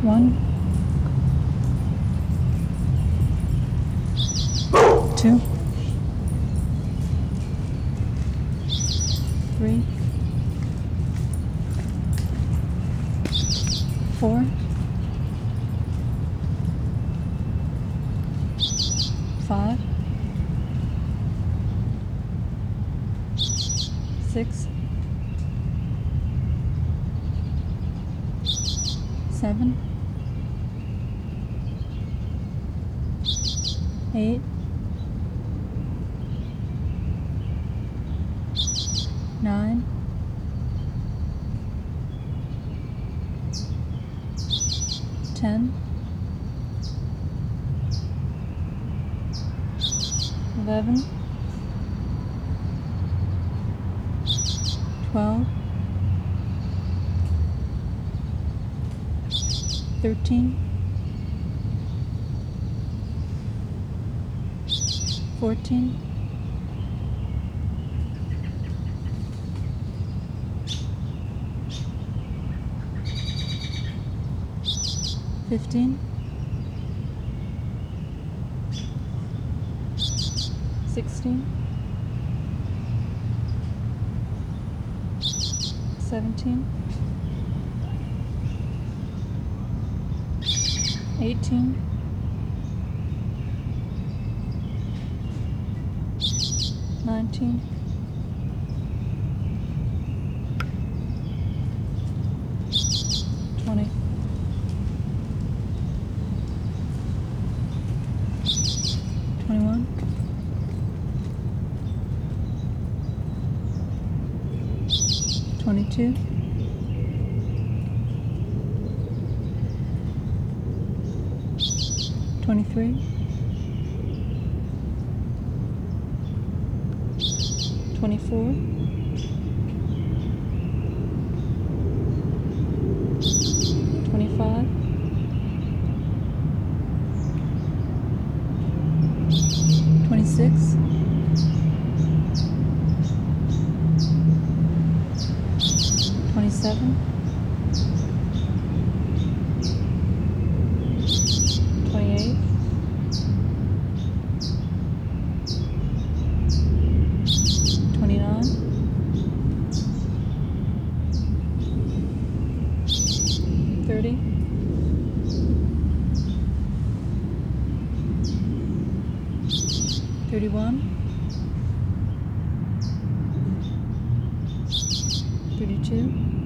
1, 2, 3, 4, 5, 6, 7, 8, 9, 10, 11, 12, 13, 14, 15, 16, 17, 18, 19, 20, 21, 22, 23, 24, 25, 26, 27, 28, 29, 30, 31,